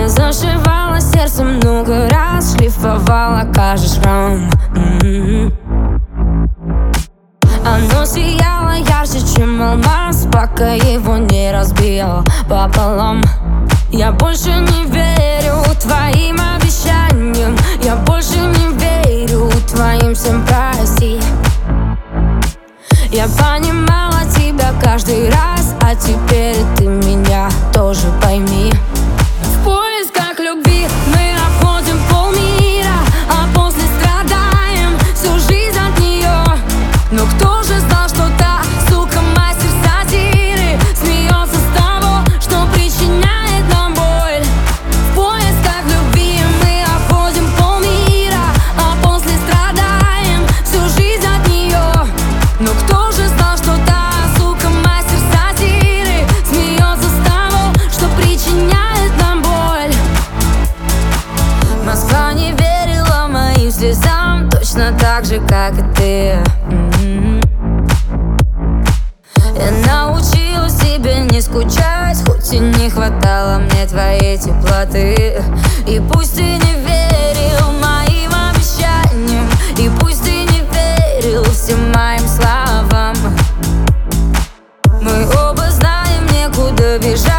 Я зашивала сердце много раз, шлифовала каждый шрам. Оно сияло ярче, чем алмаз, пока его не разбил пополам. Я больше не верю твоим обещаниям, я больше не верю твоим всем прости. Я понимала тебя каждый раз, а теперь ты меня тоже пойми. В поисках любви мы обходим полмира, а после страдаем всю жизнь от нее. Но кто же знал, что та сука мастер сатиры смеется с того, что причиняет нам боль. В поисках любви мы обходим полмира, а после страдаем всю жизнь от нее. Но кто же знал, что та сука мастер сатиры смеется с того, что причиняет нам боль. Москва не верила моим слезам, точно так же, как и ты. Я научилась тебе не скучать, хоть и не хватало мне твоей теплоты. И пусть ты не верил моим обещаниям, и пусть ты не верил всем моим словам, мы оба знаем, некуда бежать.